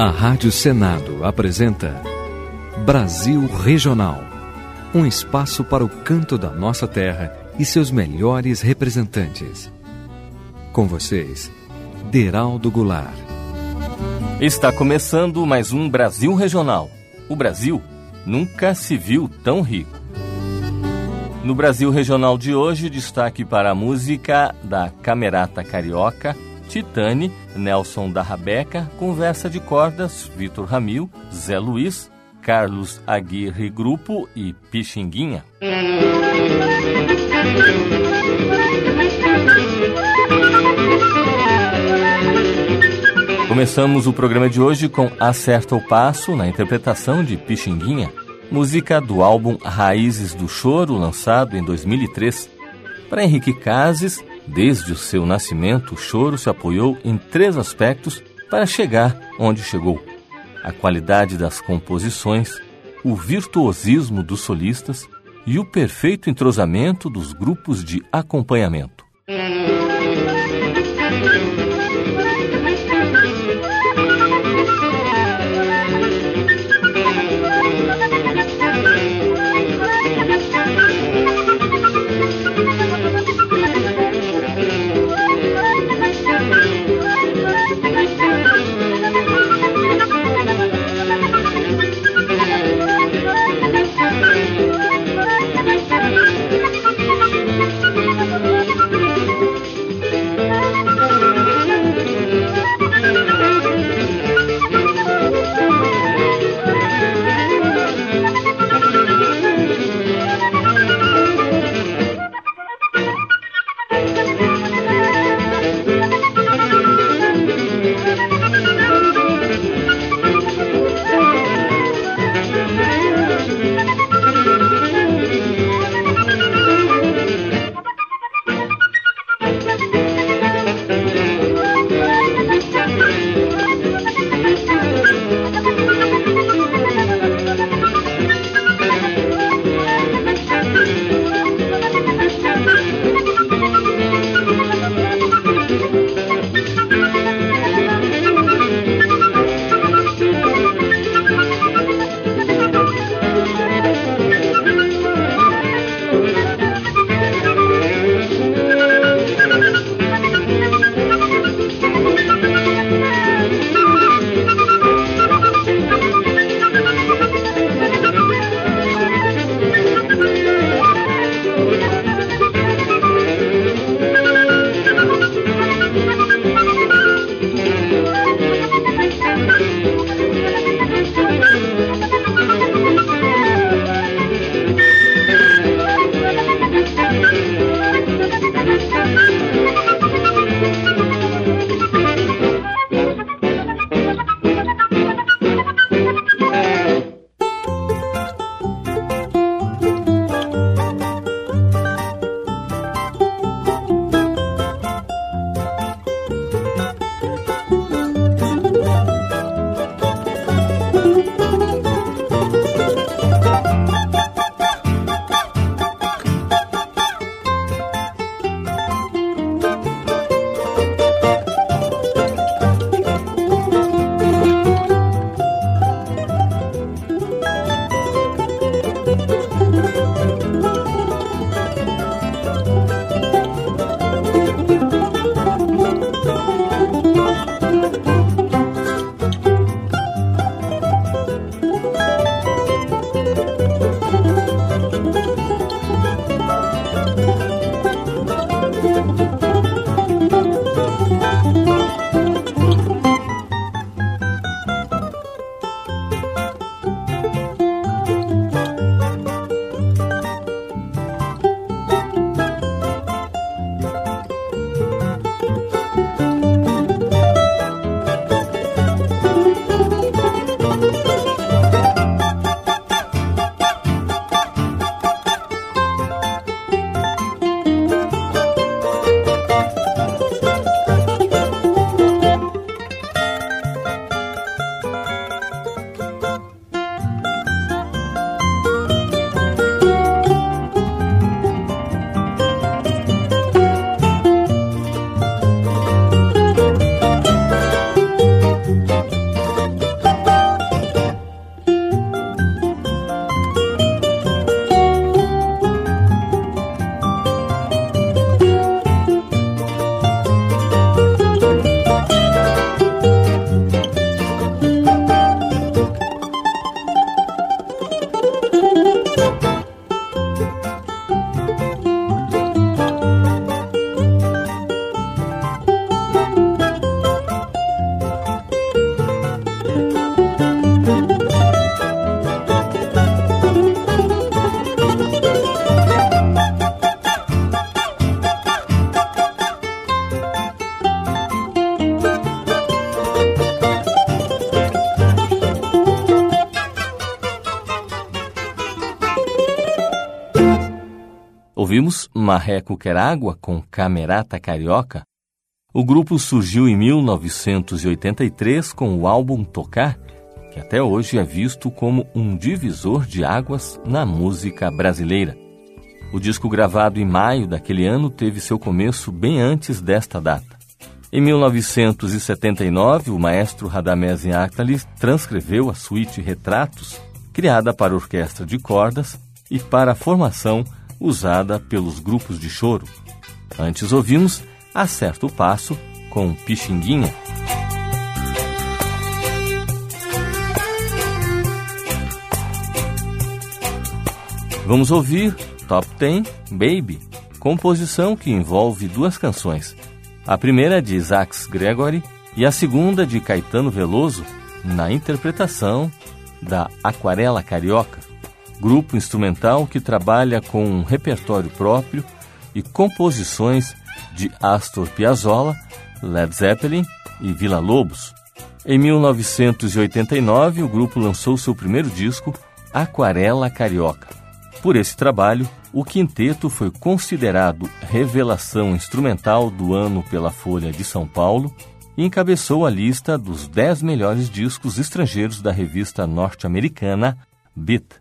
A Rádio Senado apresenta Brasil Regional, um espaço para o canto da nossa terra e seus melhores representantes. Com vocês, Deraldo Goulart. Está começando mais um Brasil Regional. O Brasil nunca se viu tão rico. No Brasil Regional de hoje, destaque para a música da Camerata Carioca, Titane, Nelson da Rabeca, Conversa de Cordas, Vitor Ramil, Zé Luiz, Carlos Aguirre Grupo e Pixinguinha. Começamos o programa de hoje com Acerta o Passo, na interpretação de Pixinguinha, música do álbum Raízes do Choro, lançado em 2003. Para Henrique Cases, desde o seu nascimento, o choro se apoiou em 3 aspectos para chegar onde chegou: a qualidade das composições, o virtuosismo dos solistas e o perfeito entrosamento dos grupos de acompanhamento. ouvimos Marreco Quer Água com Camerata Carioca. O grupo surgiu em 1983 com o álbum Tocar, que até hoje é visto como um divisor de águas na música brasileira. O disco, gravado em maio daquele ano, teve seu começo bem antes desta data. Em 1979, o maestro Radamés Inátali transcreveu a suíte Retratos, criada para orquestra de cordas e para a formação usada pelos grupos de choro. Antes ouvimos Acerta o Passo com Pixinguinha. Vamos ouvir Top 10 Baby, composição que envolve duas canções. A primeira é de Isaac Gregory e a segunda de Caetano Veloso, na interpretação da Aquarela Carioca, grupo instrumental que trabalha com um repertório próprio e composições de Astor Piazzolla, Led Zeppelin e Villa-Lobos. Em 1989, o grupo lançou seu primeiro disco, Aquarela Carioca. Por esse trabalho, o quinteto foi considerado revelação instrumental do ano pela Folha de São Paulo e encabeçou a lista dos 10 melhores discos estrangeiros da revista norte-americana Beat.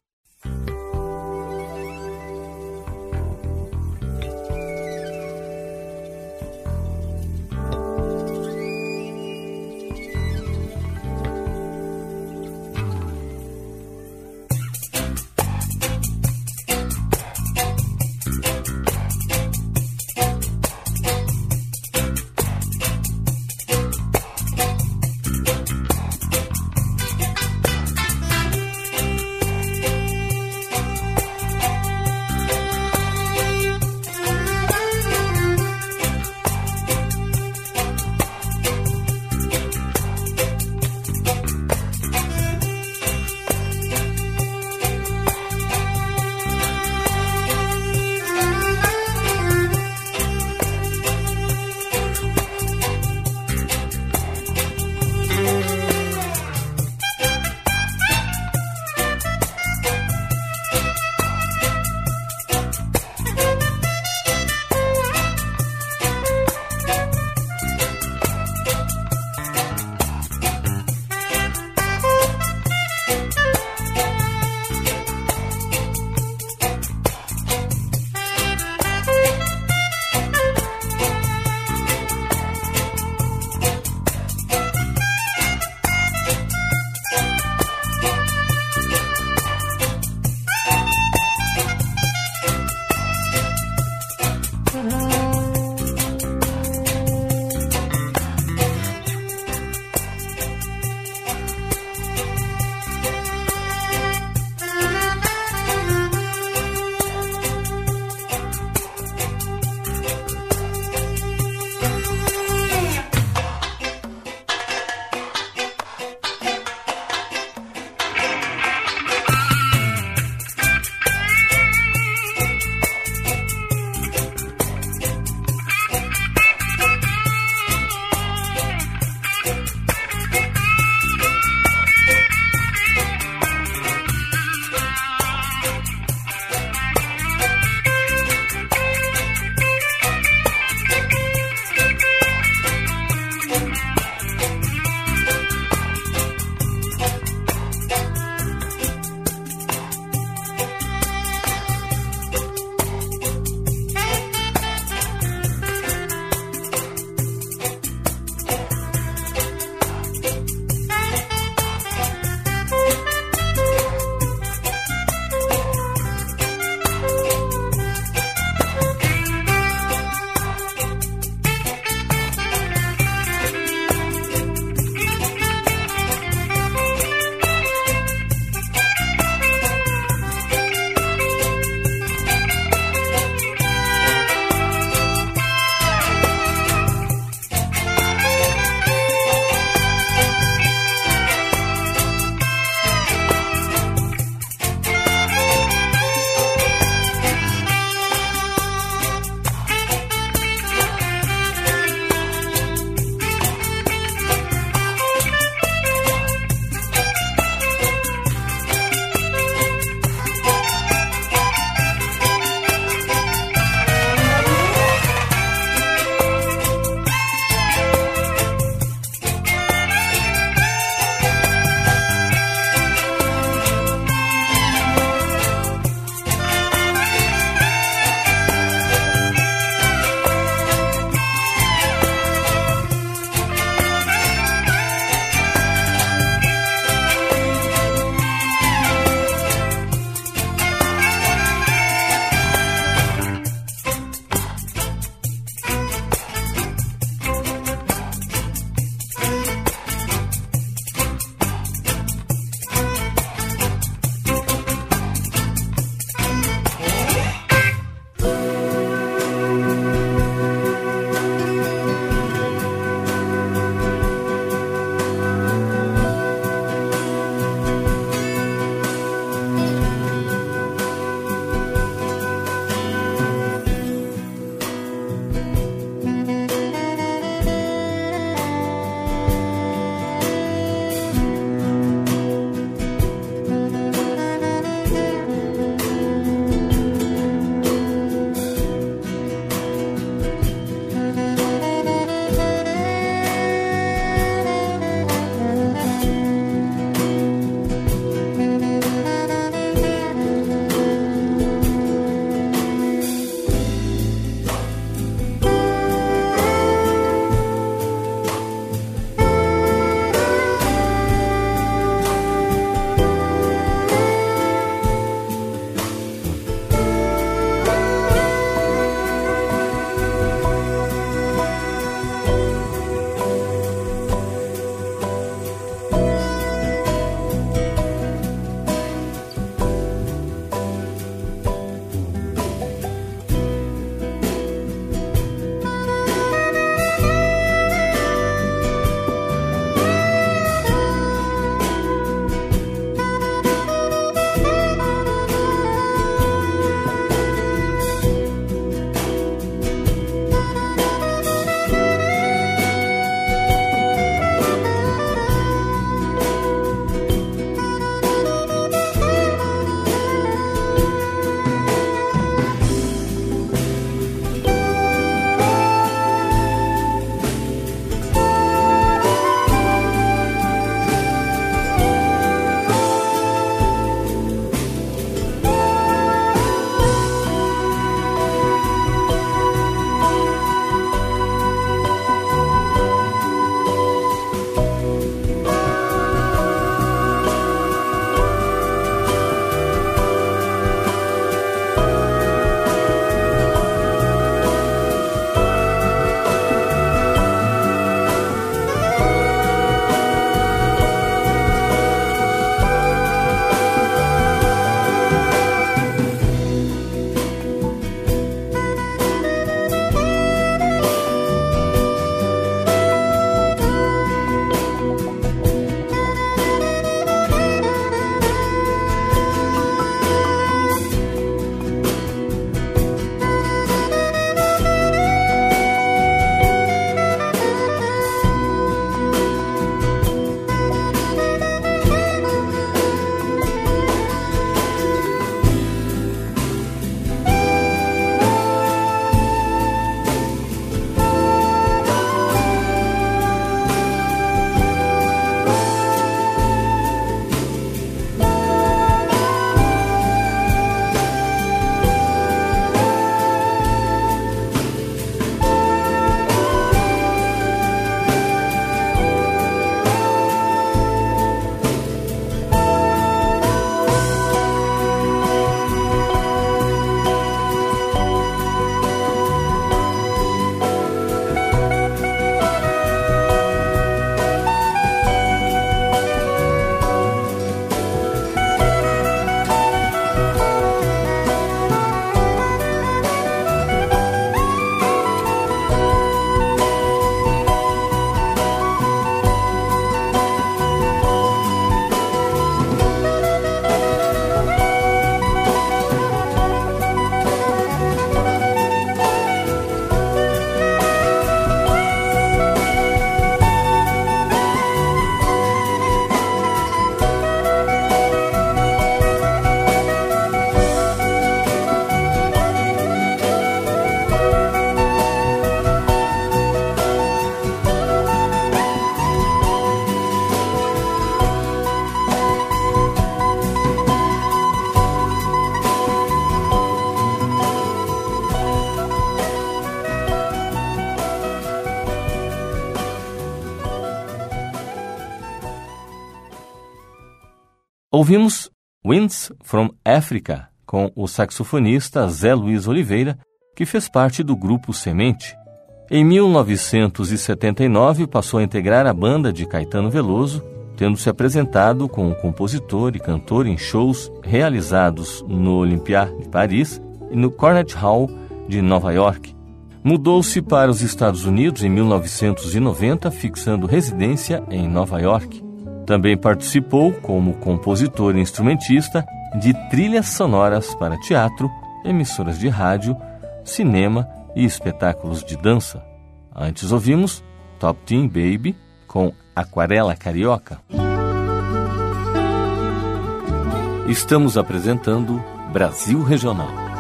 Ouvimos Winds from Africa, com o saxofonista Zé Luiz Oliveira, que fez parte do grupo Semente. Em 1979, passou a integrar a banda de Caetano Veloso, tendo se apresentado como compositor e cantor em shows realizados no Olympia de Paris e no Carnegie Hall de Nova York. Mudou-se para os Estados Unidos em 1990, fixando residência em Nova York. Também participou como compositor e instrumentista de trilhas sonoras para teatro, emissoras de rádio, cinema e espetáculos de dança. Antes ouvimos Top Team Baby com Aquarela Carioca. Estamos apresentando Brasil Regional.